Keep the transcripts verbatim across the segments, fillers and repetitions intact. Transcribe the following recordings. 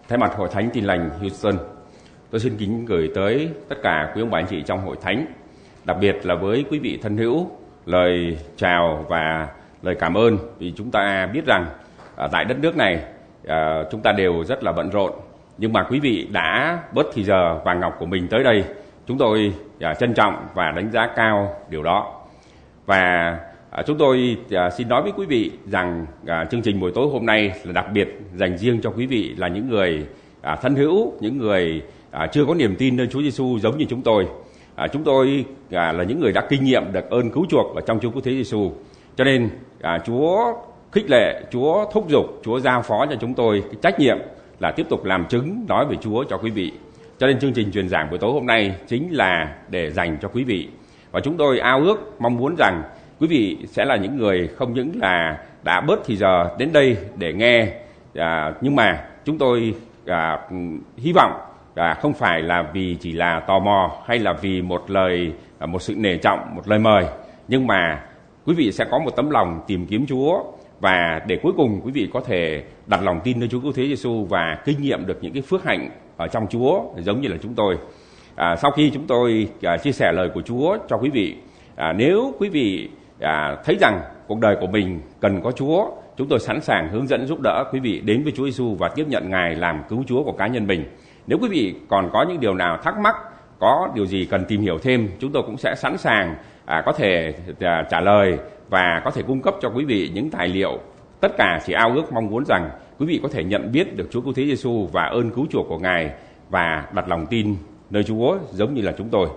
Thay mặt Hội Thánh Tin Lành Houston, tôi xin kính gửi tới tất cả quý ông bà anh chị trong Hội Thánh, đặc biệt là với quý vị thân hữu, lời chào và lời cảm ơn, vì chúng ta biết rằng à, tại đất nước này à, chúng ta đều rất là bận rộn, nhưng mà quý vị đã bớt thì giờ vàng ngọc của mình tới đây. Chúng tôi à, trân trọng và đánh giá cao điều đó. Và à, chúng tôi à, xin nói với quý vị rằng à, chương trình buổi tối hôm nay là đặc biệt dành riêng cho quý vị là những người à, thân hữu, những người à, chưa có niềm tin nơi Chúa Giêsu giống như chúng tôi. À, chúng tôi à, là những người đã kinh nghiệm được ơn cứu chuộc ở trong Chúa Cứu Thế Giêsu. Cho nên à, Chúa khích lệ, Chúa thúc giục, Chúa giao phó cho chúng tôi cái trách nhiệm là tiếp tục làm chứng nói về Chúa cho quý vị. Cho nên chương trình truyền giảng buổi tối hôm nay chính là để dành cho quý vị. Và chúng tôi ao ước, mong muốn rằng quý vị sẽ là những người không những là đã bớt thì giờ đến đây để nghe, à, nhưng mà chúng tôi à, hy vọng à, không phải là vì chỉ là tò mò hay là vì một lời, à, một sự nể trọng, một lời mời, nhưng mà quý vị sẽ có một tấm lòng tìm kiếm Chúa, và để cuối cùng quý vị có thể đặt lòng tin nơi Chúa Cứu Thế Giêsu và kinh nghiệm được những cái phước hạnh ở trong Chúa giống như là chúng tôi. À, sau khi chúng tôi à, chia sẻ lời của Chúa cho quý vị, à, nếu quý vị à, thấy rằng cuộc đời của mình cần có Chúa, chúng tôi sẵn sàng hướng dẫn giúp đỡ quý vị đến với Chúa Giêsu và tiếp nhận Ngài làm cứu Chúa của cá nhân mình. Nếu quý vị còn có những điều nào thắc mắc, có điều gì cần tìm hiểu thêm, chúng tôi cũng sẽ sẵn sàng à, có thể à, trả lời và có thể cung cấp cho quý vị những tài liệu. Tất cả chỉ ao ước mong muốn rằng quý vị có thể nhận biết được Chúa Cứu Thế Giêsu và ơn cứu chuộc của Ngài và đặt lòng tin nơi Chúa giống như là chúng tôi.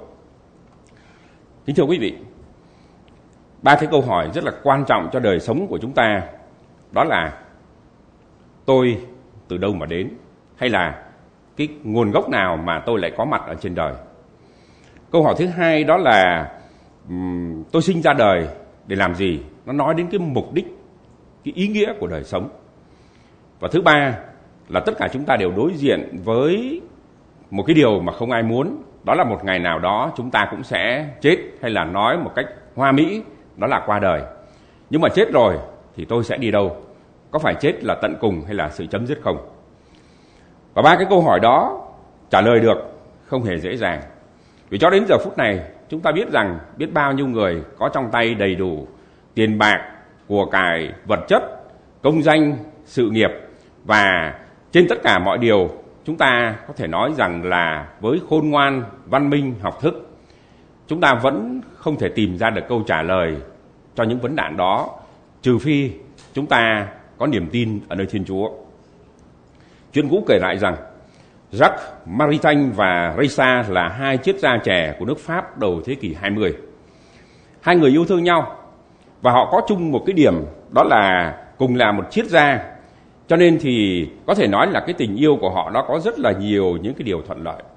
Kính thưa quý vị, ba cái câu hỏi rất là quan trọng cho đời sống của chúng ta, đó là tôi từ đâu mà đến, hay là cái nguồn gốc nào mà tôi lại có mặt ở trên đời. Câu hỏi thứ hai đó là um, tôi sinh ra đời để làm gì, nó nói đến cái mục đích, cái ý nghĩa của đời sống. Và thứ ba là tất cả chúng ta đều đối diện với một cái điều mà không ai muốn, đó là một ngày nào đó chúng ta cũng sẽ chết, hay là nói một cách hoa mỹ, đó là qua đời. Nhưng mà chết rồi thì tôi sẽ đi đâu? Có phải chết là tận cùng hay là sự chấm dứt không? Và ba cái câu hỏi đó trả lời được không hề dễ dàng. Vì cho đến giờ phút này chúng ta biết rằng biết bao nhiêu người có trong tay đầy đủ tiền bạc, của cải, vật chất, công danh, sự nghiệp, và trên tất cả mọi điều chúng ta có thể nói rằng là với khôn ngoan, văn minh, học thức, chúng ta vẫn không thể tìm ra được câu trả lời cho những vấn nạn đó, trừ phi chúng ta có niềm tin ở nơi Thiên Chúa. Chuyện cũ kể lại rằng Jacques Maritain và Risa là hai triết gia trẻ của nước Pháp đầu thế kỷ hai mươi. Hai người yêu thương nhau và họ có chung một cái điểm, đó là cùng là một triết gia. Cho nên thì có thể nói là cái tình yêu của họ nó có rất là nhiều những cái điều thuận lợi.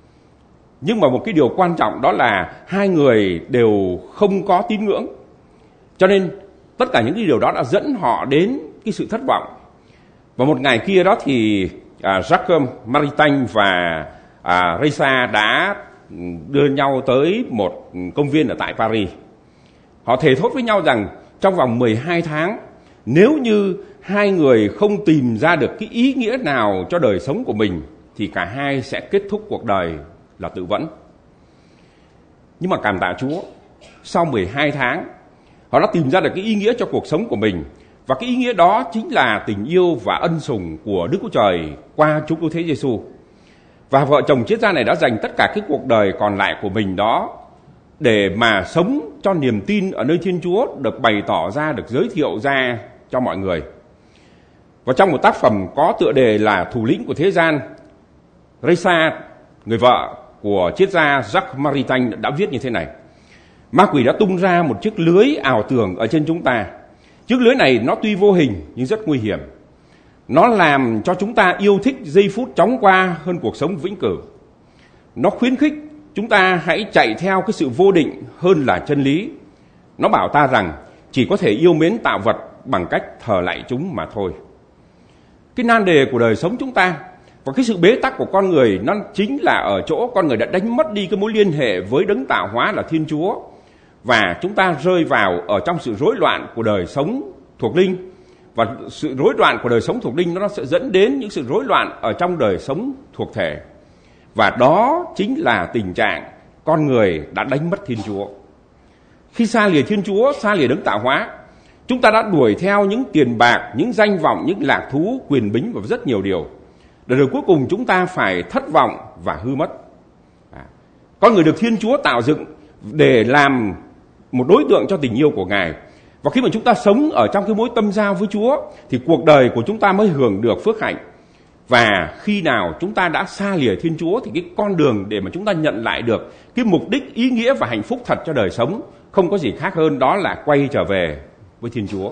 Nhưng mà một cái điều quan trọng đó là hai người đều không có tín ngưỡng. Cho nên tất cả những cái điều đó đã dẫn họ đến cái sự thất vọng. Và một ngày kia đó thì à, Jacques Maritain và à, Risa đã đưa nhau tới một công viên ở tại Paris. Họ thề thốt với nhau rằng trong vòng mười hai tháng, nếu như hai người không tìm ra được cái ý nghĩa nào cho đời sống của mình, thì cả hai sẽ kết thúc cuộc đời là tự vẫn. Nhưng mà cảm tạ Chúa, sau mười hai tháng, họ đã tìm ra được cái ý nghĩa cho cuộc sống của mình. Và cái ý nghĩa đó chính là tình yêu và ân sủng của Đức Chúa Trời qua Chúa Cứu Thế Giêsu. Và vợ chồng triết gia này đã dành tất cả cái cuộc đời còn lại của mình đó để mà sống cho niềm tin ở nơi Thiên Chúa được bày tỏ ra, được giới thiệu ra cho mọi người. Và trong một tác phẩm có tựa đề là Thủ lĩnh của thế gian, Risa, người vợ của triết gia Jacques Maritain, đã viết như thế này: ma quỷ đã tung ra một chiếc lưới ảo tưởng ở trên chúng ta. Chiếc lưới này nó tuy vô hình nhưng rất nguy hiểm. Nó làm cho chúng ta yêu thích giây phút chóng qua hơn cuộc sống vĩnh cửu. Nó khuyến khích chúng ta hãy chạy theo cái sự vô định hơn là chân lý. Nó bảo ta rằng chỉ có thể yêu mến tạo vật bằng cách thờ lạy chúng mà thôi. Cái nan đề của đời sống chúng ta và cái sự bế tắc của con người nó chính là ở chỗ con người đã đánh mất đi cái mối liên hệ với đấng tạo hóa là Thiên Chúa. Và chúng ta rơi vào ở trong sự rối loạn của đời sống thuộc linh. và sự rối loạn của đời sống thuộc linh nó sẽ dẫn đến những sự rối loạn ở trong đời sống thuộc thể. Và đó chính là tình trạng con người đã đánh mất Thiên Chúa. Khi xa lìa Thiên Chúa, xa lìa đấng tạo hóa, chúng ta đã đuổi theo những tiền bạc, những danh vọng, những lạc thú, quyền bính và rất nhiều điều. Để rồi cuối cùng chúng ta phải thất vọng và hư mất. À, con người được Thiên Chúa tạo dựng để làm một đối tượng cho tình yêu của Ngài. Và khi mà chúng ta sống ở trong cái mối tâm giao với Chúa thì cuộc đời của chúng ta mới hưởng được phước hạnh. Và khi nào chúng ta đã xa lìa Thiên Chúa thì cái con đường để mà chúng ta nhận lại được cái mục đích, ý nghĩa và hạnh phúc thật cho đời sống không có gì khác hơn đó là quay trở về với Thiên Chúa.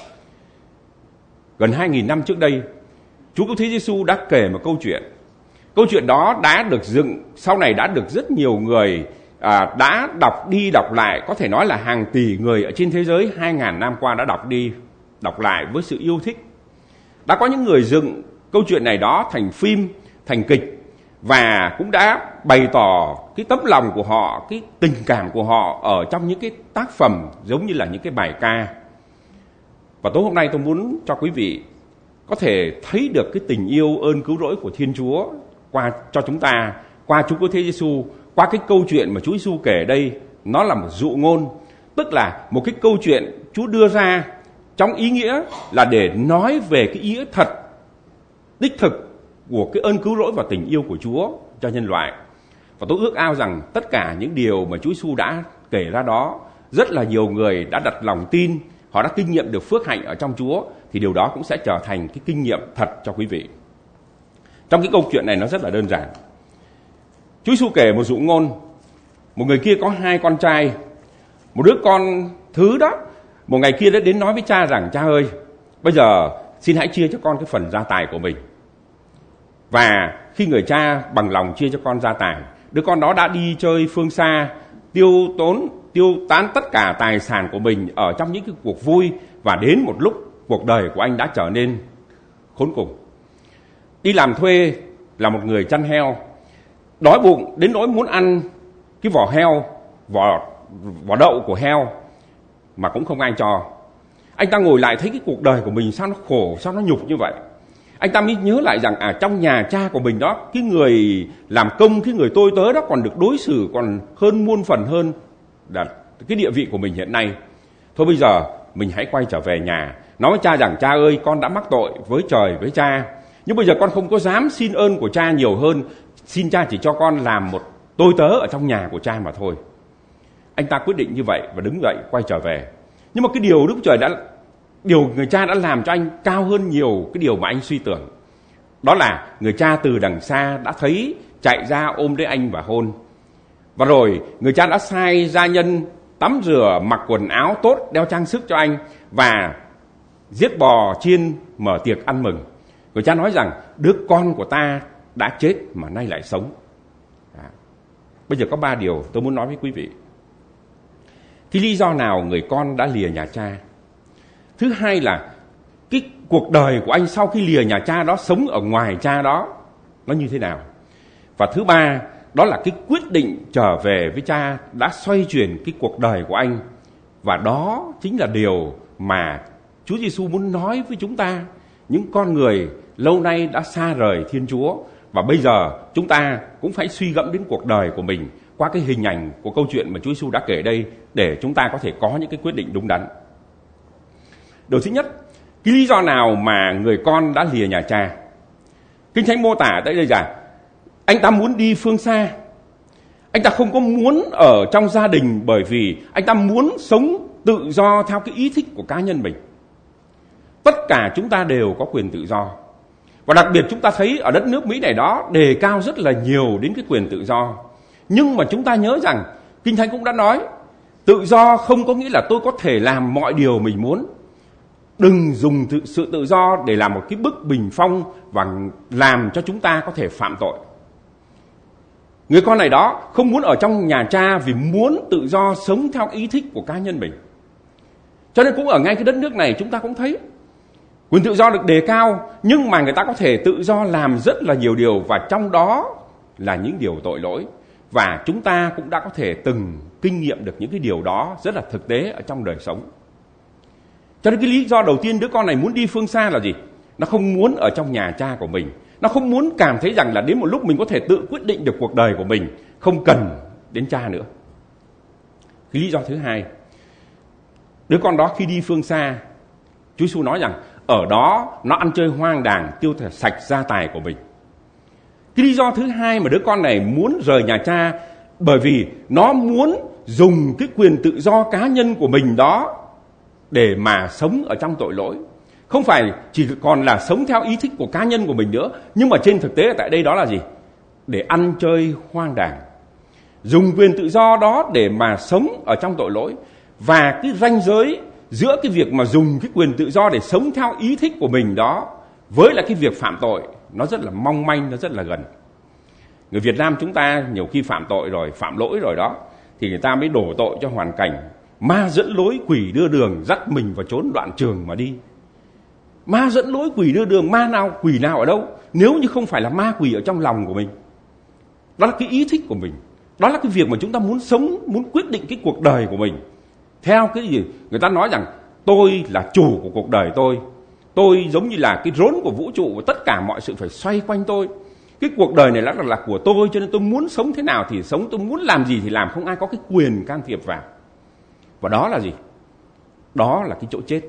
Gần hai nghìn năm trước đây, Chúa Cứu Thế Giêsu đã kể một câu chuyện. Câu chuyện đó đã được dựng, sau này đã được rất nhiều người à, đã đọc đi đọc lại, có thể nói là hàng tỷ người ở trên thế giới hai nghìn năm qua đã đọc đi đọc lại với sự yêu thích. Đã có những người dựng câu chuyện này đó thành phim, thành kịch và cũng đã bày tỏ cái tấm lòng của họ, cái tình cảm của họ ở trong những cái tác phẩm giống như là những cái bài ca. Và tối hôm nay tôi muốn cho quý vị có thể thấy được cái tình yêu ơn cứu rỗi của Thiên Chúa qua cho chúng ta, qua Chúa Cứu Thế Giêsu, qua cái câu chuyện mà Chúa Giêsu kể đây. Nó là một dụ ngôn, tức là một cái câu chuyện Chúa đưa ra trong ý nghĩa là để nói về cái ý nghĩa thật, đích thực của cái ơn cứu rỗi và tình yêu của Chúa cho nhân loại. Và tôi ước ao rằng tất cả những điều mà Chúa Giêsu đã kể ra đó, rất là nhiều người đã đặt lòng tin, họ đã kinh nghiệm được phước hạnh ở trong Chúa, thì điều đó cũng sẽ trở thành cái kinh nghiệm thật cho quý vị. Trong cái câu chuyện này nó rất là đơn giản. Chúa Giêsu kể một dụ ngôn. Một người kia có hai con trai. Một đứa con thứ đó, một ngày kia đã đến nói với cha rằng: cha ơi, bây giờ xin hãy chia cho con cái phần gia tài của mình. Và khi người cha bằng lòng chia cho con gia tài, đứa con đó đã đi chơi phương xa, tiêu tốn, tiêu tán tất cả tài sản của mình ở trong những cái cuộc vui, và đến một lúc cuộc đời của anh đã trở nên khốn cùng. Đi làm thuê là một người chăn heo, đói bụng đến nỗi muốn ăn cái vỏ heo, vỏ, vỏ đậu của heo mà cũng không ai cho. Anh ta ngồi lại thấy cái cuộc đời của mình sao nó khổ, sao nó nhục như vậy. Anh ta mới nhớ lại rằng à, trong nhà cha của mình đó, cái người làm công, cái người tôi tớ đó còn được đối xử còn hơn muôn phần hơn là cái địa vị của mình hiện nay. Thôi bây giờ mình hãy quay trở về nhà, nói với cha rằng: cha ơi, con đã mắc tội với trời với cha, nhưng bây giờ con không có dám xin ơn của cha nhiều hơn, xin cha chỉ cho con làm một tôi tớ ở trong nhà của cha mà thôi. Anh ta quyết định như vậy và đứng dậy quay trở về. Nhưng mà cái điều Đức Trời đã Điều người cha đã làm cho anh cao hơn nhiều cái điều mà anh suy tưởng. Đó là người cha từ đằng xa đã thấy, chạy ra ôm lấy anh và hôn. Và rồi người cha đã sai gia nhân tắm rửa, mặc quần áo tốt, đeo trang sức cho anh và giết bò chiên, mở tiệc ăn mừng. Người cha nói rằng: đứa con của ta đã chết mà nay lại sống. À, bây giờ có ba điều tôi muốn nói với quý vị. Thì lý do nào người con đã lìa nhà cha? Thứ hai là cái cuộc đời của anh sau khi lìa nhà cha đó, sống ở ngoài cha đó, nó như thế nào? Và thứ ba, đó là cái quyết định trở về với cha đã xoay chuyển cái cuộc đời của anh. Và đó chính là điều mà Chúa Giêsu muốn nói với chúng ta, những con người lâu nay đã xa rời Thiên Chúa. Và bây giờ chúng ta cũng phải suy gẫm đến cuộc đời của mình qua cái hình ảnh của câu chuyện mà Chúa Giêsu đã kể đây, để chúng ta có thể có những cái quyết định đúng đắn. Điều thứ nhất, cái lý do nào mà người con đã lìa nhà cha? Kinh Thánh mô tả tại đây rằng anh ta muốn đi phương xa. Anh ta không có muốn ở trong gia đình, bởi vì anh ta muốn sống tự do theo cái ý thích của cá nhân mình. Tất cả chúng ta đều có quyền tự do. Và đặc biệt chúng ta thấy ở đất nước Mỹ này đó đề cao rất là nhiều đến cái quyền tự do. Nhưng mà chúng ta nhớ rằng Kinh Thánh cũng đã nói, tự do không có nghĩa là tôi có thể làm mọi điều mình muốn. Đừng dùng tự, sự tự do để làm một cái bức bình phong và làm cho chúng ta có thể phạm tội. Người con này đó không muốn ở trong nhà cha vì muốn tự do sống theo ý thích của cá nhân mình. Cho nên cũng ở ngay cái đất nước này chúng ta cũng thấy quyền tự do được đề cao, nhưng mà người ta có thể tự do làm rất là nhiều điều, và trong đó là những điều tội lỗi. Và chúng ta cũng đã có thể từng kinh nghiệm được những cái điều đó rất là thực tế ở trong đời sống. Cho nên cái lý do đầu tiên đứa con này muốn đi phương xa là gì? Nó không muốn ở trong nhà cha của mình. Nó không muốn cảm thấy rằng là đến một lúc mình có thể tự quyết định được cuộc đời của mình, không cần đến cha nữa. Cái lý do thứ hai, đứa con đó khi đi phương xa, Chúa Giêsu nói rằng ở đó nó ăn chơi hoang đàng, tiêu sạch gia tài của mình. Cái lý do thứ hai mà đứa con này muốn rời nhà cha, bởi vì nó muốn dùng cái quyền tự do cá nhân của mình đó để mà sống ở trong tội lỗi. Không phải chỉ còn là sống theo ý thích của cá nhân của mình nữa, nhưng mà trên thực tế tại đây đó là gì? Để ăn chơi hoang đàng. Dùng quyền tự do đó để mà sống ở trong tội lỗi. Và cái ranh giới giữa cái việc mà dùng cái quyền tự do để sống theo ý thích của mình đó với lại cái việc phạm tội, nó rất là mong manh, nó rất là gần. Người Việt Nam chúng ta nhiều khi phạm tội rồi, phạm lỗi rồi đó, thì người ta mới đổ tội cho hoàn cảnh. Ma dẫn lối, quỷ đưa đường, dắt mình vào chốn đoạn trường mà đi. Ma dẫn lối, quỷ đưa đường, ma nào, quỷ nào ở đâu? Nếu như không phải là ma quỷ ở trong lòng của mình. Đó là cái ý thích của mình. Đó là cái việc mà chúng ta muốn sống, muốn quyết định cái cuộc đời của mình. Theo cái gì? Người ta nói rằng tôi là chủ của cuộc đời tôi. Tôi giống như là cái rốn của vũ trụ và tất cả mọi sự phải xoay quanh tôi. Cái cuộc đời này là, là của tôi, cho nên tôi muốn sống thế nào thì sống, tôi muốn làm gì thì làm, không ai có cái quyền can thiệp vào. Và đó là gì? Đó là cái chỗ chết.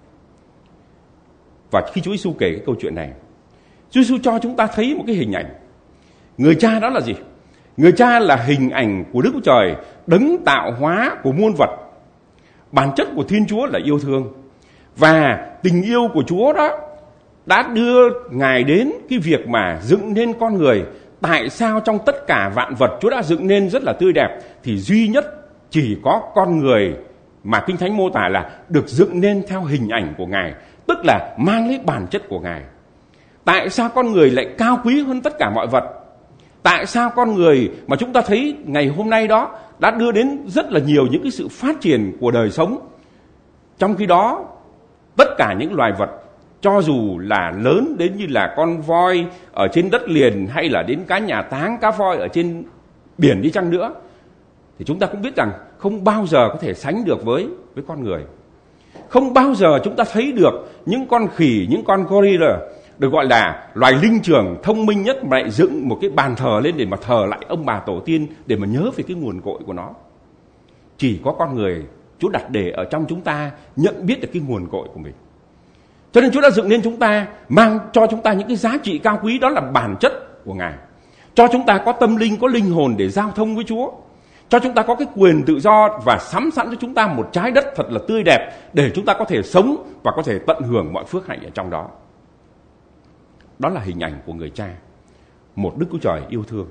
Và khi Chúa Giêsu kể cái câu chuyện này, Chúa Giêsu cho chúng ta thấy một cái hình ảnh. Người cha đó là gì? Người cha là hình ảnh của Đức Chúa Trời, đấng tạo hóa của muôn vật. Bản chất của Thiên Chúa là yêu thương. Và tình yêu của Chúa đó đã đưa Ngài đến cái việc mà dựng nên con người. Tại sao trong tất cả vạn vật Chúa đã dựng nên rất là tươi đẹp, thì duy nhất chỉ có con người mà Kinh Thánh mô tả là được dựng nên theo hình ảnh của Ngài, tức là mang lấy bản chất của Ngài. Tại sao con người lại cao quý hơn tất cả mọi vật? Tại sao con người mà chúng ta thấy ngày hôm nay đó đã đưa đến rất là nhiều những cái sự phát triển của đời sống? Trong khi đó, tất cả những loài vật, cho dù là lớn đến như là con voi ở trên đất liền hay là đến cá nhà táng, cá voi ở trên biển đi chăng nữa, thì chúng ta cũng biết rằng không bao giờ có thể sánh được với, với con người. Không bao giờ chúng ta thấy được những con khỉ, những con gorilla được gọi là loài linh trưởng thông minh nhất mà lại dựng một cái bàn thờ lên để mà thờ lại ông bà tổ tiên, để mà nhớ về cái nguồn cội của nó. Chỉ có con người Chúa đặt để ở trong chúng ta nhận biết được cái nguồn cội của mình. Cho nên Chúa đã dựng nên chúng ta, mang cho chúng ta những cái giá trị cao quý, đó là bản chất của Ngài. Cho chúng ta có tâm linh, có linh hồn để giao thông với Chúa. Cho chúng ta có cái quyền tự do và sắm sẵn cho chúng ta một trái đất thật là tươi đẹp để chúng ta có thể sống và có thể tận hưởng mọi phước hạnh ở trong đó. Đó là hình ảnh của người cha, một Đức Chúa Trời yêu thương.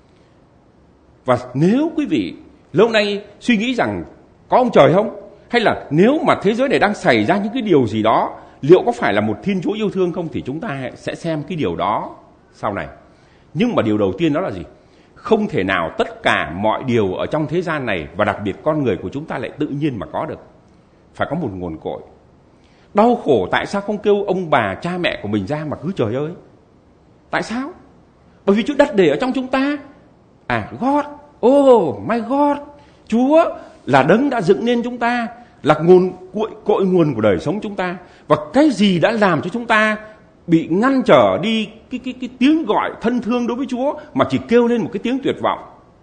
Và nếu quý vị lâu nay suy nghĩ rằng có ông trời không? Hay là nếu mà thế giới này đang xảy ra những cái điều gì đó, liệu có phải là một Thiên Chúa yêu thương không? Thì chúng ta sẽ xem cái điều đó sau này. Nhưng mà điều đầu tiên đó là gì? Không thể nào tất cả mọi điều ở trong thế gian này, và đặc biệt con người của chúng ta lại tự nhiên mà có được. Phải có một nguồn cội. Đau khổ tại sao không kêu ông bà cha mẹ của mình ra mà cứ trời ơi? Tại sao? Bởi vì Chúa đặt để ở trong chúng ta. À God, oh my God, Chúa là đấng đã dựng nên chúng ta, là nguồn cội, cội nguồn của đời sống chúng ta. Và cái gì đã làm cho chúng ta bị ngăn trở đi cái, cái, cái tiếng gọi thân thương đối với Chúa, mà chỉ kêu lên một cái tiếng tuyệt vọng?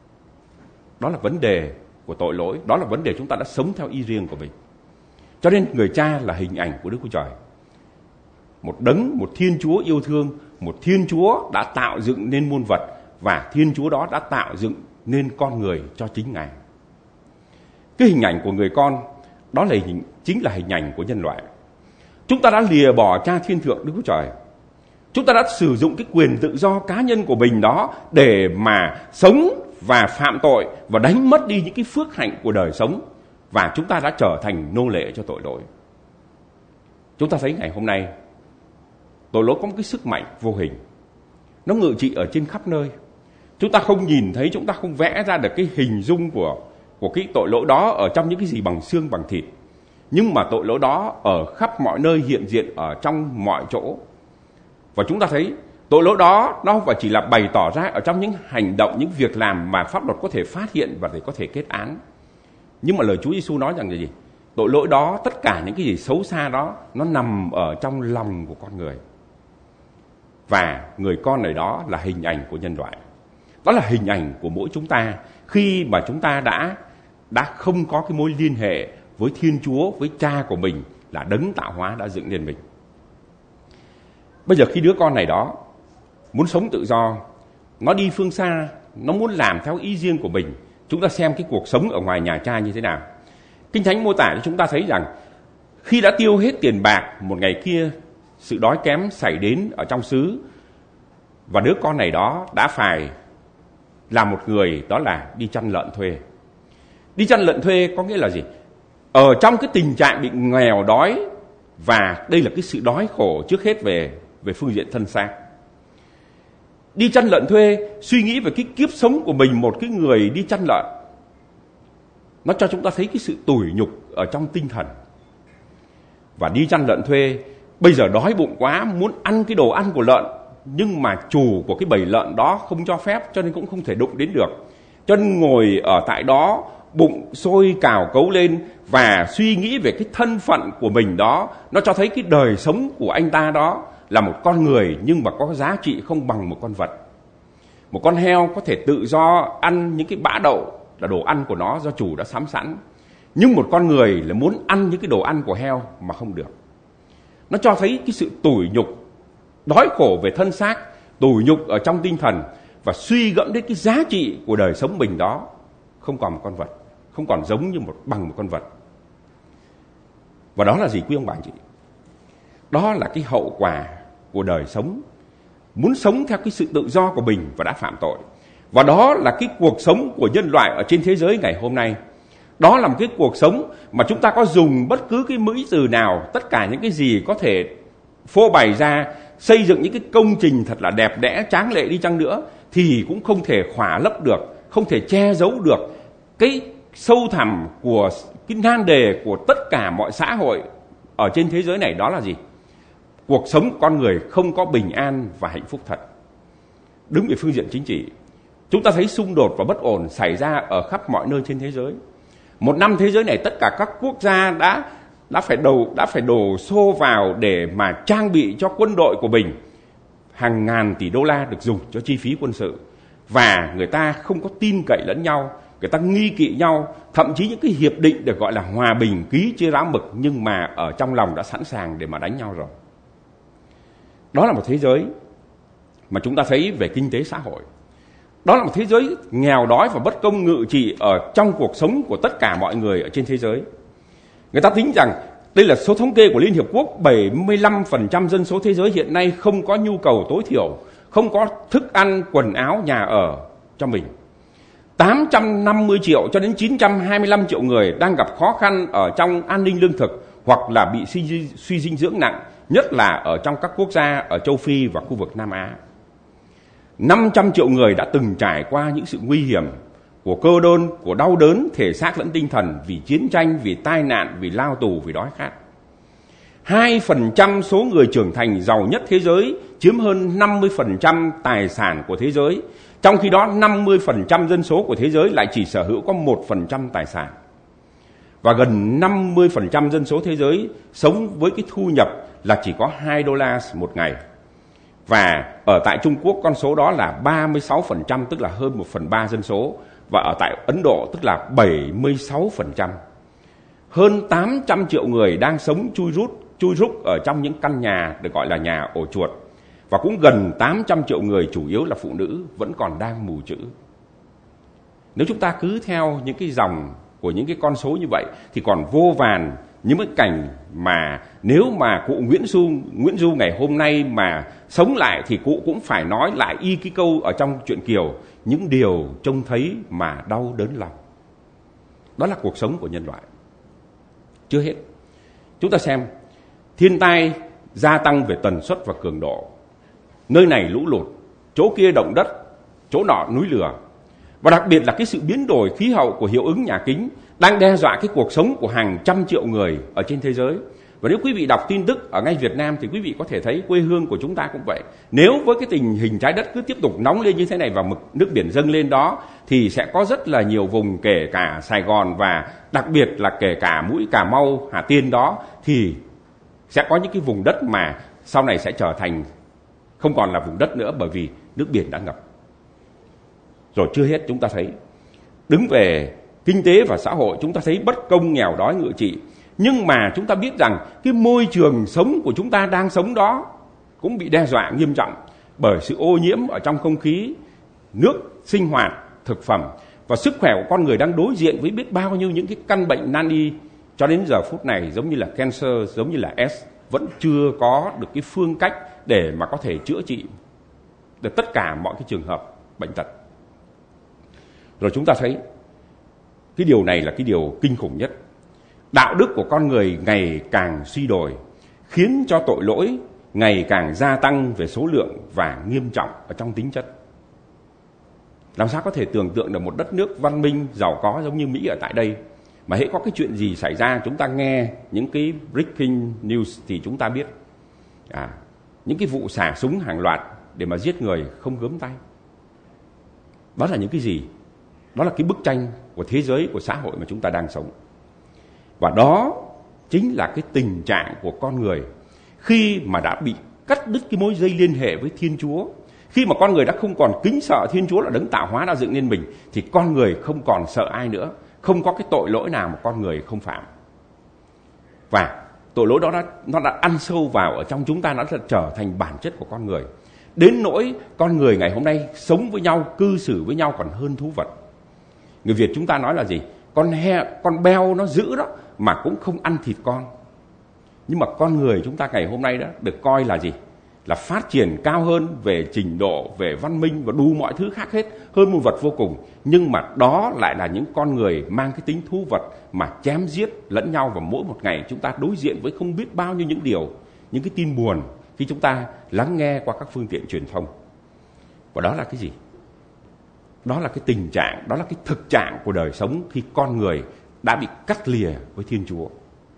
Đó là vấn đề của tội lỗi. Đó là vấn đề chúng ta đã sống theo ý riêng của mình. Cho nên người cha là hình ảnh của Đức Chúa Trời, một đấng, một Thiên Chúa yêu thương, một Thiên Chúa đã tạo dựng nên muôn vật, và Thiên Chúa đó đã tạo dựng nên con người cho chính Ngài. Cái hình ảnh của người con đó là hình, chính là hình ảnh của nhân loại. Chúng ta đã lìa bỏ Cha Thiên Thượng Đức Chúa Trời. Chúng ta đã sử dụng cái quyền tự do cá nhân của mình đó để mà sống và phạm tội và đánh mất đi những cái phước hạnh của đời sống, và chúng ta đã trở thành nô lệ cho tội lỗi. Chúng ta thấy ngày hôm nay tội lỗi có một cái sức mạnh vô hình, nó ngự trị ở trên khắp nơi. Chúng ta không nhìn thấy, chúng ta không vẽ ra được cái hình dung của, của cái tội lỗi đó ở trong những cái gì bằng xương bằng thịt. Nhưng mà tội lỗi đó ở khắp mọi nơi, hiện diện ở trong mọi chỗ. Và chúng ta thấy tội lỗi đó nó không phải chỉ là bày tỏ ra ở trong những hành động, những việc làm mà pháp luật có thể phát hiện và để có thể kết án. Nhưng mà lời Chúa Giêsu nói rằng là gì? Tội lỗi đó, tất cả những cái gì xấu xa đó nó nằm ở trong lòng của con người. Và người con này đó là hình ảnh của nhân loại. Đó là hình ảnh của mỗi chúng ta khi mà chúng ta đã đã không có cái mối liên hệ với Thiên Chúa, với Cha của mình là đấng tạo hóa đã dựng nên mình. Bây giờ khi đứa con này đó muốn sống tự do, nó đi phương xa, nó muốn làm theo ý riêng của mình, chúng ta xem cái cuộc sống ở ngoài nhà Cha như thế nào. Kinh Thánh mô tả cho chúng ta thấy rằng khi đã tiêu hết tiền bạc, một ngày kia sự đói kém xảy đến ở trong xứ, và đứa con này đó đã phải làm một người, đó là đi chăn lợn thuê. Đi chăn lợn thuê có nghĩa là gì? Ở trong cái tình trạng bị nghèo đói, và đây là cái sự đói khổ trước hết về, về phương diện thân xác. Đi chăn lợn thuê, suy nghĩ về cái kiếp sống của mình, một cái người đi chăn lợn, nó cho chúng ta thấy cái sự tủi nhục ở trong tinh thần. Và đi chăn lợn thuê, bây giờ đói bụng quá, muốn ăn cái đồ ăn của lợn, nhưng mà chủ của cái bầy lợn đó không cho phép, cho nên cũng không thể đụng đến được. Cho nên ngồi ở tại đó, bụng sôi cào cấu lên và suy nghĩ về cái thân phận của mình đó. Nó cho thấy cái đời sống của anh ta đó là một con người nhưng mà có giá trị không bằng một con vật. Một con heo có thể tự do ăn những cái bã đậu là đồ ăn của nó do chủ đã sắm sẵn, nhưng một con người là muốn ăn những cái đồ ăn của heo mà không được. Nó cho thấy cái sự tủi nhục, đói khổ về thân xác, tủi nhục ở trong tinh thần, và suy gẫm đến cái giá trị của đời sống mình đó không còn một con vật, không còn giống như một bằng một con vật. Và đó là gì quý ông bà anh chị? Đó là cái hậu quả của đời sống, muốn sống theo cái sự tự do của mình và đã phạm tội. Và đó là cái cuộc sống của nhân loại ở trên thế giới ngày hôm nay. Đó là một cái cuộc sống mà chúng ta có dùng bất cứ cái mỹ từ nào, tất cả những cái gì có thể phô bày ra, xây dựng những cái công trình thật là đẹp đẽ, tráng lệ đi chăng nữa, thì cũng không thể khỏa lấp được, không thể che giấu được cái sâu thẳm của cái nan đề của tất cả mọi xã hội ở trên thế giới này. Đó là gì? Cuộc sống con người không có bình an và hạnh phúc thật. Đứng về phương diện chính trị, chúng ta thấy xung đột và bất ổn xảy ra ở khắp mọi nơi trên thế giới. Một năm thế giới này tất cả các quốc gia đã đã phải đầu đã phải đổ xô vào để mà trang bị cho quân đội của mình. Hàng ngàn tỷ đô la được dùng cho chi phí quân sự, và người ta không có tin cậy lẫn nhau, người ta nghi kỵ nhau, thậm chí những cái hiệp định được gọi là hòa bình ký chưa ráo mực, nhưng mà ở trong lòng đã sẵn sàng để mà đánh nhau rồi. Đó là một thế giới mà chúng ta thấy về kinh tế xã hội. Đó là một thế giới nghèo đói và bất công ngự trị ở trong cuộc sống của tất cả mọi người ở trên thế giới. Người ta tính rằng, đây là số thống kê của Liên Hiệp Quốc, bảy mươi lăm phần trăm dân số thế giới hiện nay không có nhu cầu tối thiểu, không có thức ăn, quần áo, nhà ở cho mình. tám trăm năm mươi triệu cho đến chín trăm hai mươi lăm triệu người đang gặp khó khăn ở trong an ninh lương thực hoặc là bị suy, suy dinh dưỡng nặng, nhất là ở trong các quốc gia ở châu Phi và khu vực Nam Á. năm trăm triệu người đã từng trải qua những sự nguy hiểm của cô đơn, của đau đớn, thể xác lẫn tinh thần, vì chiến tranh, vì tai nạn, vì lao tù, vì đói khát. hai phần trăm số người trưởng thành giàu nhất thế giới chiếm hơn năm mươi phần trăm tài sản của thế giới, trong khi đó năm mươi phần trăm dân số của thế giới lại chỉ sở hữu có một phần trăm tài sản. Và gần năm mươi phần trăm dân số thế giới sống với cái thu nhập là chỉ có hai đô la một ngày. Và ở tại Trung Quốc con số đó là ba mươi sáu phần trăm, tức là hơn một phần ba dân số. Và ở tại Ấn Độ tức là bảy mươi sáu phần trăm. Hơn tám trăm triệu người đang sống chui rút, chui rúc ở trong những căn nhà được gọi là nhà ổ chuột. Và cũng gần tám trăm triệu người, chủ yếu là phụ nữ, vẫn còn đang mù chữ. Nếu chúng ta cứ theo những cái dòng của những cái con số như vậy thì còn vô vàn những cái cảnh mà nếu mà cụ Nguyễn Du, Nguyễn Du ngày hôm nay mà sống lại thì cụ cũng phải nói lại y cái câu ở trong truyện Kiều: những điều trông thấy mà đau đớn lòng. Đó là cuộc sống của nhân loại. Chưa hết, chúng ta xem thiên tai gia tăng về tần suất và cường độ. Nơi này lũ lụt, chỗ kia động đất, chỗ nọ núi lửa. Và đặc biệt là cái sự biến đổi khí hậu của hiệu ứng nhà kính đang đe dọa cái cuộc sống của hàng trăm triệu người ở trên thế giới. Và nếu quý vị đọc tin tức ở ngay Việt Nam thì quý vị có thể thấy quê hương của chúng ta cũng vậy. Nếu với cái tình hình trái đất cứ tiếp tục nóng lên như thế này và mực nước biển dâng lên đó, thì sẽ có rất là nhiều vùng, kể cả Sài Gòn và đặc biệt là kể cả mũi Cà Mau, Hà Tiên đó, thì sẽ có những cái vùng đất mà sau này sẽ trở thành không còn là vùng đất nữa, bởi vì nước biển đã ngập. Rồi chưa hết, chúng ta thấy đứng về kinh tế và xã hội, chúng ta thấy bất công, nghèo đói, ngự trị. Nhưng mà chúng ta biết rằng cái môi trường sống của chúng ta đang sống đó cũng bị đe dọa nghiêm trọng bởi sự ô nhiễm ở trong không khí, nước sinh hoạt, thực phẩm, và sức khỏe của con người đang đối diện với biết bao nhiêu những cái căn bệnh nan y. Cho đến giờ phút này, giống như là cancer, giống như là S, vẫn chưa có được cái phương cách để mà có thể chữa trị được tất cả mọi cái trường hợp bệnh tật. Rồi chúng ta thấy cái điều này là cái điều kinh khủng nhất. Đạo đức của con người ngày càng suy đồi, khiến cho tội lỗi ngày càng gia tăng về số lượng và nghiêm trọng ở trong tính chất. Làm sao có thể tưởng tượng được một đất nước văn minh, giàu có giống như Mỹ ở tại đây, mà hễ có cái chuyện gì xảy ra, chúng ta nghe những cái breaking news thì chúng ta biết à, những cái vụ xả súng hàng loạt để mà giết người không gớm tay. Đó là những cái gì? Đó là cái bức tranh của thế giới, của xã hội mà chúng ta đang sống. Và đó chính là cái tình trạng của con người khi mà đã bị cắt đứt cái mối dây liên hệ với Thiên Chúa. Khi mà con người đã không còn kính sợ Thiên Chúa là đấng tạo hóa đã dựng nên mình, thì con người không còn sợ ai nữa. Không có cái tội lỗi nào mà con người không phạm. Và tội lỗi đó đã, nó đã ăn sâu vào ở trong chúng ta, nó đã trở thành bản chất của con người. Đến nỗi con người ngày hôm nay sống với nhau, cư xử với nhau còn hơn thú vật. Người Việt chúng ta nói là gì? Con he, con beo nó dữ đó mà cũng không ăn thịt con. Nhưng mà con người chúng ta ngày hôm nay đó được coi là gì? Là phát triển cao hơn về trình độ, về văn minh và đủ mọi thứ khác hết, hơn một vật vô cùng. Nhưng mà đó lại là những con người mang cái tính thú vật mà chém giết lẫn nhau, và mỗi một ngày chúng ta đối diện với không biết bao nhiêu những điều, những cái tin buồn khi chúng ta lắng nghe qua các phương tiện truyền thông. Và đó là cái gì? Đó là cái tình trạng, đó là cái thực trạng của đời sống khi con người đã bị cắt lìa với Thiên Chúa.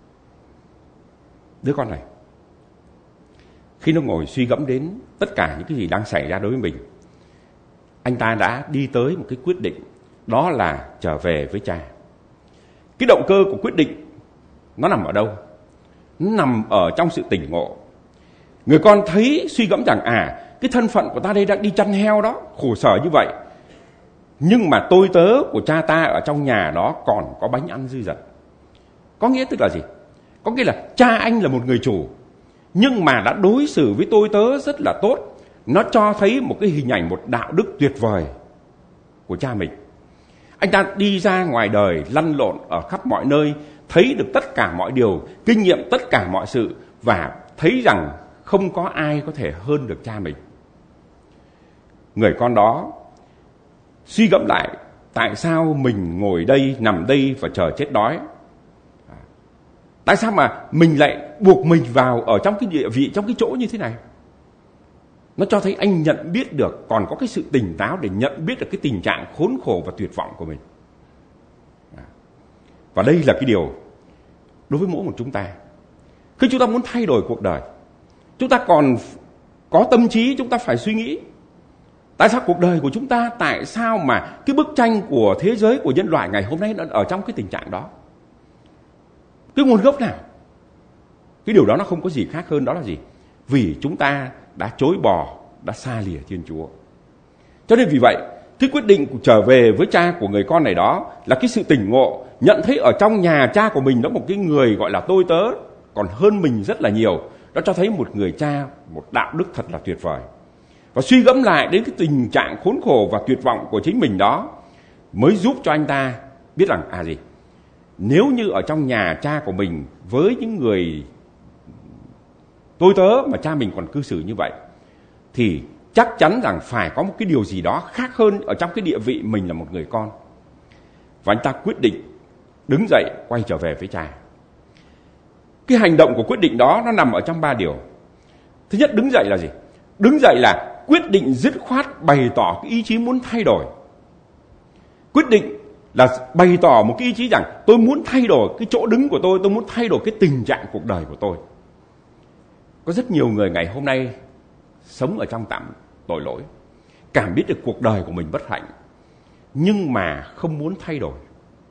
Đứa con này, khi nó ngồi suy gẫm đến tất cả những cái gì đang xảy ra đối với mình, anh ta đã đi tới một cái quyết định, đó là trở về với cha. Cái động cơ của quyết định nó nằm ở đâu? Nó nằm ở trong sự tỉnh ngộ. Người con thấy suy gẫm rằng à, cái thân phận của ta đây đang đi chăn heo đó, khổ sở như vậy, nhưng mà tôi tớ của cha ta ở trong nhà đó còn có bánh ăn dư dật. Có nghĩa tức là gì? Có nghĩa là cha anh là một người chủ, nhưng mà đã đối xử với tôi tớ rất là tốt. Nó cho thấy một cái hình ảnh, một đạo đức tuyệt vời của cha mình. Anh ta đi ra ngoài đời lăn lộn ở khắp mọi nơi, thấy được tất cả mọi điều, kinh nghiệm tất cả mọi sự, và thấy rằng không có ai có thể hơn được cha mình. Người con đó suy gẫm lại, tại sao mình ngồi đây, nằm đây và chờ chết đói? Tại sao mà mình lại buộc mình vào ở trong cái địa vị, trong cái chỗ như thế này? Nó cho thấy anh nhận biết được, còn có cái sự tỉnh táo để nhận biết được cái tình trạng khốn khổ và tuyệt vọng của mình. Và đây là cái điều đối với mỗi một chúng ta. Khi chúng ta muốn thay đổi cuộc đời, chúng ta còn có tâm trí, chúng ta phải suy nghĩ. Tại sao cuộc đời của chúng ta, tại sao mà cái bức tranh của thế giới, của nhân loại ngày hôm nay nó ở trong cái tình trạng đó? Cái nguồn gốc nào? Cái điều đó nó không có gì khác hơn, đó là gì? Vì chúng ta đã chối bỏ, đã xa lìa Thiên Chúa. Cho nên vì vậy, cái quyết định trở về với cha của người con này đó là cái sự tỉnh ngộ, nhận thấy ở trong nhà cha của mình đó một cái người gọi là tôi tớ còn hơn mình rất là nhiều. Nó cho thấy một người cha, một đạo đức thật là tuyệt vời. Và suy gẫm lại đến cái tình trạng khốn khổ và tuyệt vọng của chính mình đó, mới giúp cho anh ta biết rằng à gì, nếu như ở trong nhà cha của mình với những người tôi tớ mà cha mình còn cư xử như vậy, thì chắc chắn rằng phải có một cái điều gì đó khác hơn ở trong cái địa vị mình là một người con. Và anh ta quyết định đứng dậy quay trở về với cha. Cái hành động của quyết định đó nó nằm ở trong ba điều. Thứ nhất, đứng dậy là gì? Đứng dậy là quyết định dứt khoát bày tỏ cái ý chí muốn thay đổi. Quyết định là bày tỏ một cái ý chí rằng tôi muốn thay đổi cái chỗ đứng của tôi, tôi muốn thay đổi cái tình trạng cuộc đời của tôi. Có rất nhiều người ngày hôm nay sống ở trong tạm tội lỗi, cảm biết được cuộc đời của mình bất hạnh, nhưng mà không muốn thay đổi.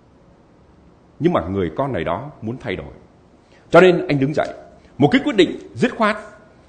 Nhưng mà người con này đó muốn thay đổi. Cho nên anh đứng dậy, một cái quyết định dứt khoát.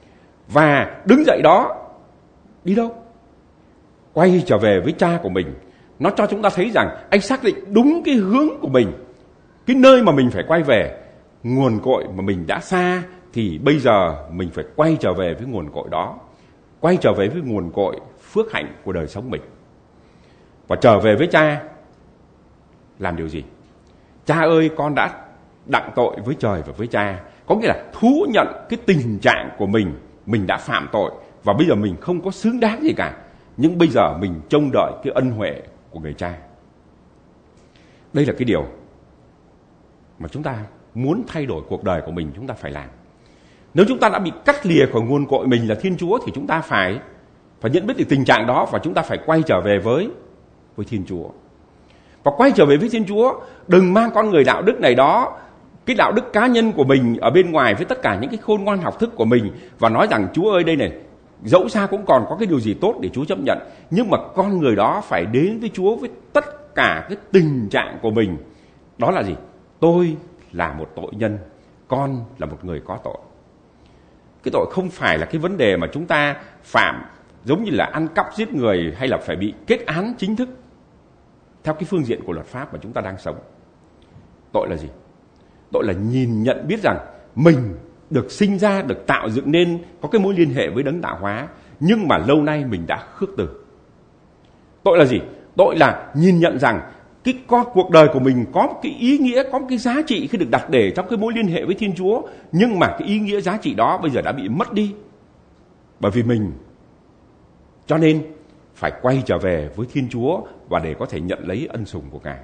Và đứng dậy đó, đi đâu? Quay trở về với cha của mình. Nó cho chúng ta thấy rằng anh xác định đúng cái hướng của mình, cái nơi mà mình phải quay về. Nguồn cội mà mình đã xa thì bây giờ mình phải quay trở về với nguồn cội đó, quay trở về với nguồn cội phước hạnh của đời sống mình. Và trở về với cha làm điều gì? Cha ơi, con đã đặng tội với trời và với cha. Có nghĩa là thú nhận cái tình trạng của mình, mình đã phạm tội và bây giờ mình không có xứng đáng gì cả, nhưng bây giờ mình trông đợi cái ân huệ của người cha. Đây là cái điều mà chúng ta muốn thay đổi cuộc đời của mình chúng ta phải làm. Nếu chúng ta đã bị cắt lìa khỏi nguồn cội mình là Thiên Chúa thì chúng ta phải phải nhận biết được tình trạng đó và chúng ta phải quay trở về với với Thiên Chúa. Và quay trở về với Thiên Chúa, đừng mang con người đạo đức này đó, cái đạo đức cá nhân của mình ở bên ngoài với tất cả những cái khôn ngoan học thức của mình và nói rằng Chúa ơi đây này, dẫu sao cũng còn có cái điều gì tốt để Chúa chấp nhận. Nhưng mà con người đó phải đến với Chúa với tất cả cái tình trạng của mình. Đó là gì? Tôi là một tội nhân, con là một người có tội. Cái tội không phải là cái vấn đề mà chúng ta phạm giống như là ăn cắp giết người hay là phải bị kết án chính thức theo cái phương diện của luật pháp mà chúng ta đang sống. Tội là gì? Tội là nhìn nhận biết rằng mình được sinh ra, được tạo dựng nên có cái mối liên hệ với đấng tạo hóa, nhưng mà lâu nay mình đã khước từ. Tội là gì? Tội là nhìn nhận rằng cái con cuộc đời của mình có một cái ý nghĩa, có một cái giá trị khi được đặt để trong cái mối liên hệ với Thiên Chúa, nhưng mà cái ý nghĩa giá trị đó bây giờ đã bị mất đi bởi vì mình. Cho nên phải quay trở về với Thiên Chúa và để có thể nhận lấy ân sủng của Ngài.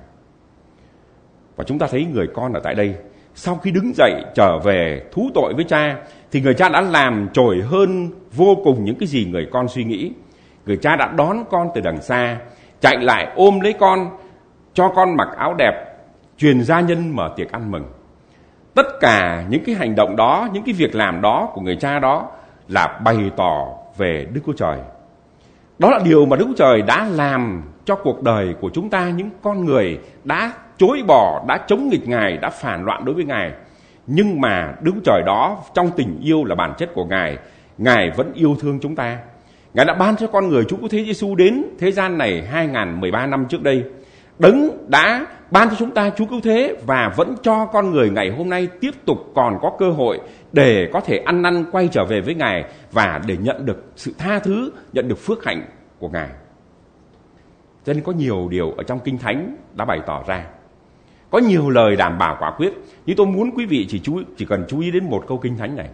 Và chúng ta thấy người con ở tại đây, sau khi đứng dậy trở về thú tội với cha thì người cha đã làm trội hơn vô cùng những cái gì người con suy nghĩ. Người cha đã đón con từ đằng xa, chạy lại ôm lấy con, cho con mặc áo đẹp, truyền gia nhân mở tiệc ăn mừng. Tất cả những cái hành động đó, những cái việc làm đó của người cha đó là bày tỏ về Đức Chúa Trời. Đó là điều mà Đức Chúa Trời đã làm cho cuộc đời của chúng ta, những con người đã chối bỏ, đã chống nghịch Ngài, đã phản loạn đối với Ngài. Nhưng mà Đức Chúa Trời đó trong tình yêu là bản chất của Ngài, Ngài vẫn yêu thương chúng ta. Ngài đã ban cho con người Chúa Cứu Thế Giêsu đến thế gian này hai nghìn mười ba năm trước đây. Đấng đã ban cho chúng ta Chúa Cứu Thế và vẫn cho con người ngày hôm nay tiếp tục còn có cơ hội để có thể ăn năn quay trở về với Ngài và để nhận được sự tha thứ, nhận được phước hạnh của Ngài. Cho nên có nhiều điều ở trong Kinh Thánh đã bày tỏ ra. Có nhiều lời đảm bảo quả quyết. Nhưng tôi muốn quý vị chỉ, chú, chỉ cần chú ý đến một câu Kinh Thánh này.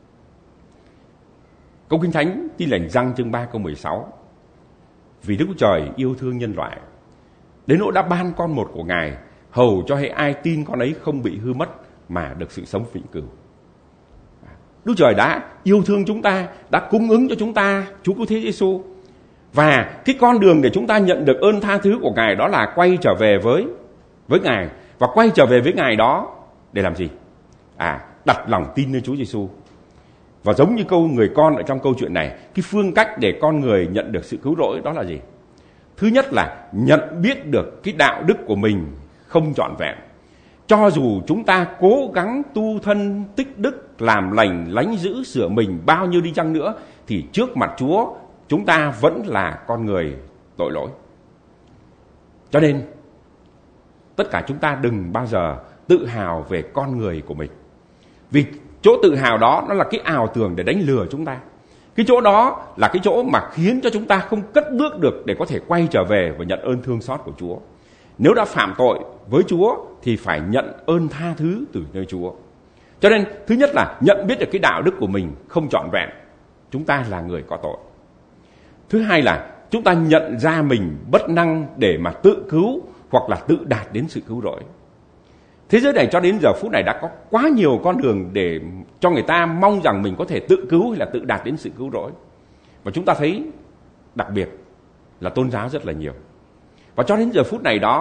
Câu Kinh Thánh Tin Lành Giăng chương ba câu mười sáu. Vì Đức Chúa Trời yêu thương nhân loại, đến nỗi đã ban con một của Ngài, hầu cho hệ ai tin con ấy không bị hư mất mà được sự sống vĩnh cửu. Đức Trời đã yêu thương chúng ta, đã cung ứng cho chúng ta Chúa Cứu Thế Giêsu. Và cái con đường để chúng ta nhận được ơn tha thứ của Ngài đó là quay trở về với với Ngài. Và quay trở về với Ngài đó để làm gì? À, đặt lòng tin nơi Chúa Giêsu. Và giống như câu người con ở trong câu chuyện này, cái phương cách để con người nhận được sự cứu rỗi đó là gì? Thứ nhất là nhận biết được cái đạo đức của mình không trọn vẹn. Cho dù chúng ta cố gắng tu thân tích đức, làm lành, lánh giữ, sửa mình bao nhiêu đi chăng nữa, thì trước mặt Chúa chúng ta vẫn là con người tội lỗi. Cho nên tất cả chúng ta đừng bao giờ tự hào về con người của mình. Vì chỗ tự hào đó nó là cái ảo tưởng để đánh lừa chúng ta. Cái chỗ đó là cái chỗ mà khiến cho chúng ta không cất bước được để có thể quay trở về và nhận ơn thương xót của Chúa. Nếu đã phạm tội với Chúa thì phải nhận ơn tha thứ từ nơi Chúa. Cho nên thứ nhất là nhận biết được cái đạo đức của mình không trọn vẹn. Chúng ta là người có tội. Thứ hai là chúng ta nhận ra mình bất năng để mà tự cứu hoặc là tự đạt đến sự cứu rỗi. Thế giới này cho đến giờ phút này đã có quá nhiều con đường để cho người ta mong rằng mình có thể tự cứu hay là tự đạt đến sự cứu rỗi. Và chúng ta thấy đặc biệt là tôn giáo rất là nhiều. Và cho đến giờ phút này đó,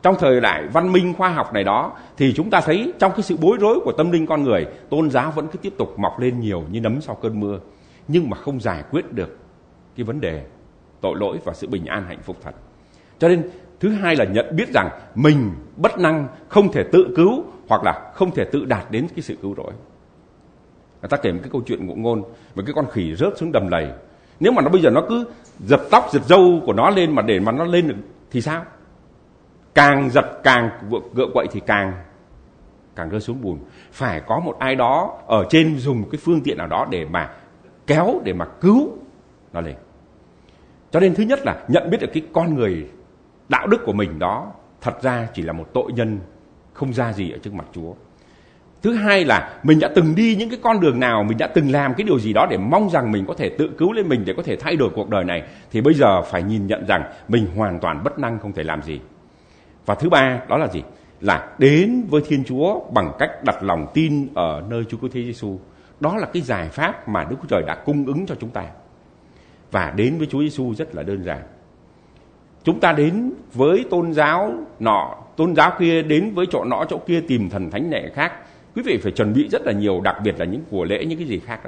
trong thời đại văn minh khoa học này đó, thì chúng ta thấy trong cái sự bối rối của tâm linh con người, tôn giáo vẫn cứ tiếp tục mọc lên nhiều như nấm sau cơn mưa, nhưng mà không giải quyết được cái vấn đề tội lỗi và sự bình an hạnh phúc thật. Cho nên thứ hai là nhận biết rằng mình bất năng, không thể tự cứu hoặc là không thể tự đạt đến cái sự cứu rỗi. Người ta kể một cái câu chuyện ngụ ngôn về cái con khỉ rớt xuống đầm lầy. Nếu mà nó bây giờ nó cứ giật tóc giật râu của nó lên mà để mà nó lên được thì sao? Càng giật càng gượng quậy thì càng càng rơi xuống bùn. Phải có một ai đó ở trên dùng cái phương tiện nào đó để mà kéo, để mà cứu nó lên. Cho nên thứ nhất là nhận biết được cái con người đạo đức của mình đó thật ra chỉ là một tội nhân không ra gì ở trước mặt Chúa. Thứ hai là mình đã từng đi những cái con đường nào, mình đã từng làm cái điều gì đó để mong rằng mình có thể tự cứu lên mình, để có thể thay đổi cuộc đời này, thì bây giờ phải nhìn nhận rằng mình hoàn toàn bất năng, không thể làm gì. Và thứ ba đó là gì? Là đến với Thiên Chúa bằng cách đặt lòng tin ở nơi Chúa Cứu Thế Giêsu. Đó là cái giải pháp mà Đức Chúa Trời đã cung ứng cho chúng ta. Và đến với Chúa Giêsu rất là đơn giản. Chúng ta đến với tôn giáo nọ, tôn giáo kia, đến với chỗ nọ chỗ kia tìm thần thánh nệ khác. Quý vị phải chuẩn bị rất là nhiều, đặc biệt là những của lễ, những cái gì khác đó.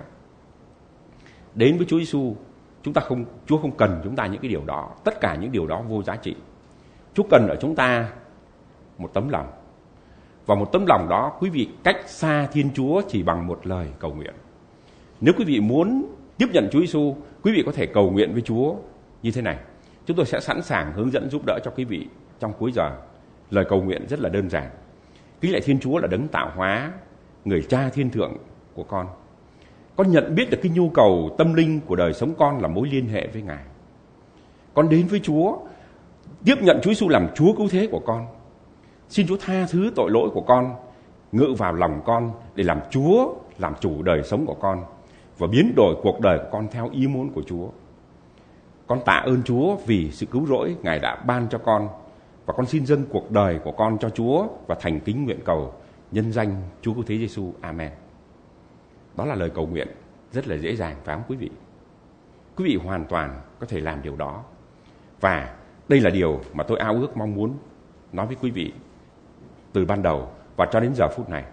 Đến với Chúa Giêsu, chúng ta không, Chúa không cần chúng ta những cái điều đó. Tất cả những điều đó vô giá trị. Chúa cần ở chúng ta một tấm lòng. Và một tấm lòng đó, quý vị cách xa Thiên Chúa chỉ bằng một lời cầu nguyện. Nếu quý vị muốn tiếp nhận Chúa Giêsu, quý vị có thể cầu nguyện với Chúa như thế này. Chúng tôi sẽ sẵn sàng hướng dẫn giúp đỡ cho quý vị trong cuối giờ. Lời cầu nguyện rất là đơn giản. Kính lạy Thiên Chúa là đấng tạo hóa, người cha thiên thượng của con. Con nhận biết được cái nhu cầu tâm linh của đời sống con là mối liên hệ với Ngài. Con đến với Chúa, tiếp nhận Chúa Giêsu làm Chúa cứu thế của con. Xin Chúa tha thứ tội lỗi của con, ngự vào lòng con để làm Chúa, làm chủ đời sống của con và biến đổi cuộc đời của con theo ý muốn của Chúa. Con tạ ơn Chúa vì sự cứu rỗi Ngài đã ban cho con, và con xin dâng cuộc đời của con cho Chúa và thành kính nguyện cầu nhân danh Chúa Cứu Thế Giêsu. Amen. Đó là lời cầu nguyện rất là dễ dàng, phải không quý vị? Quý vị hoàn toàn có thể làm điều đó. Và đây là điều mà tôi ao ước mong muốn nói với quý vị từ ban đầu và cho đến giờ phút này.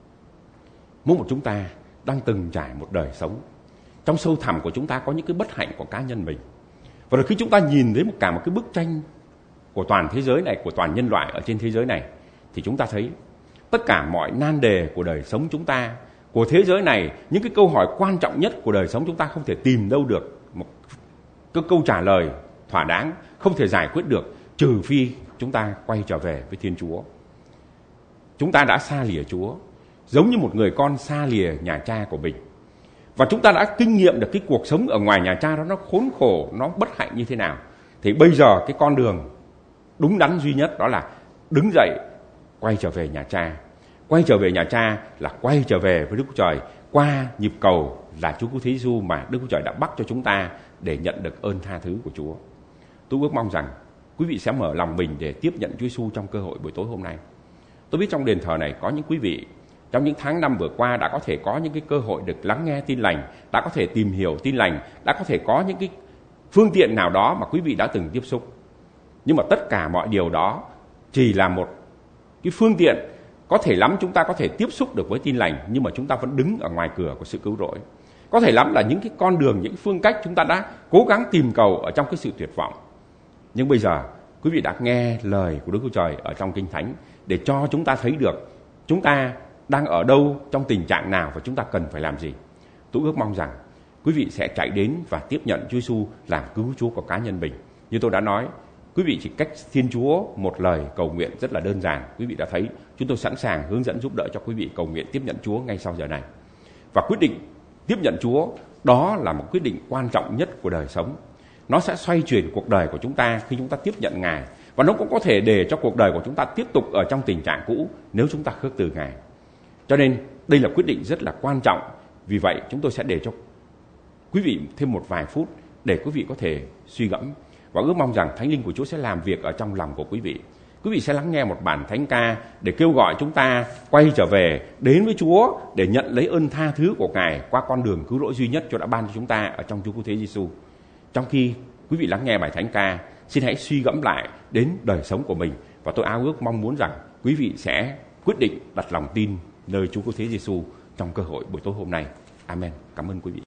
Mỗi một chúng ta đang từng trải một đời sống. Trong sâu thẳm của chúng ta có những cái bất hạnh của cá nhân mình. Và rồi khi chúng ta nhìn thấy một cả một cái bức tranh của toàn thế giới này, của toàn nhân loại ở trên thế giới này, thì chúng ta thấy tất cả mọi nan đề của đời sống chúng ta, của thế giới này, những cái câu hỏi quan trọng nhất của đời sống chúng ta không thể tìm đâu được một cái câu trả lời thỏa đáng, không thể giải quyết được, trừ phi chúng ta quay trở về với Thiên Chúa. Chúng ta đã xa lìa Chúa, giống như một người con xa lìa nhà cha của mình. Và chúng ta đã kinh nghiệm được cái cuộc sống ở ngoài nhà cha đó nó khốn khổ, nó bất hạnh như thế nào. Thì bây giờ cái con đường đúng đắn duy nhất đó là đứng dậy, quay trở về nhà cha. Quay trở về nhà cha là quay trở về với Đức Chúa Trời qua nhịp cầu là Chúa Cứu Thế Giêsu mà Đức Chúa Trời đã bắt cho chúng ta để nhận được ơn tha thứ của Chúa. Tôi ước mong rằng quý vị sẽ mở lòng mình để tiếp nhận Chúa Giêsu trong cơ hội buổi tối hôm nay. Tôi biết trong đền thờ này có những quý vị trong những tháng năm vừa qua đã có thể có những cái cơ hội được lắng nghe tin lành, đã có thể tìm hiểu tin lành, đã có thể có những cái phương tiện nào đó mà quý vị đã từng tiếp xúc. Nhưng mà tất cả mọi điều đó chỉ là một cái phương tiện. Có thể lắm chúng ta có thể tiếp xúc được với tin lành, nhưng mà chúng ta vẫn đứng ở ngoài cửa của sự cứu rỗi. Có thể lắm là những cái con đường, những phương cách chúng ta đã cố gắng tìm cầu ở trong cái sự tuyệt vọng. Nhưng bây giờ quý vị đã nghe lời của Đức Chúa Trời ở trong Kinh Thánh để cho chúng ta thấy được chúng ta đang ở đâu, trong tình trạng nào và chúng ta cần phải làm gì. Tôi ước mong rằng quý vị sẽ chạy đến và tiếp nhận Chúa Giêsu làm cứu Chúa của cá nhân mình. Như tôi đã nói, quý vị chỉ cách Thiên Chúa một lời cầu nguyện rất là đơn giản. Quý vị đã thấy chúng tôi sẵn sàng hướng dẫn giúp đỡ cho quý vị cầu nguyện tiếp nhận Chúa ngay sau giờ này. Và quyết định tiếp nhận Chúa đó là một quyết định quan trọng nhất của đời sống. Nó sẽ xoay chuyển cuộc đời của chúng ta khi chúng ta tiếp nhận Ngài. Và nó cũng có thể để cho cuộc đời của chúng ta tiếp tục ở trong tình trạng cũ nếu chúng ta khước từ Ngài. Cho nên đây là quyết định rất là quan trọng. Vì vậy chúng tôi sẽ để cho quý vị thêm một vài phút để quý vị có thể suy gẫm. Và ước mong rằng Thánh Linh của Chúa sẽ làm việc ở trong lòng của quý vị. Quý vị sẽ lắng nghe một bản thánh ca để kêu gọi chúng ta quay trở về đến với Chúa để nhận lấy ơn tha thứ của Ngài qua con đường cứu rỗi duy nhất Chúa đã ban cho chúng ta ở trong Chúa Cứu Thế Giêsu. Trong khi quý vị lắng nghe bài thánh ca, xin hãy suy gẫm lại đến đời sống của mình Và tôi ao ước mong muốn rằng quý vị sẽ quyết định đặt lòng tin nơi Chúa Cứu Thế Giêsu trong cơ hội buổi tối hôm nay. Amen. Cảm ơn quý vị.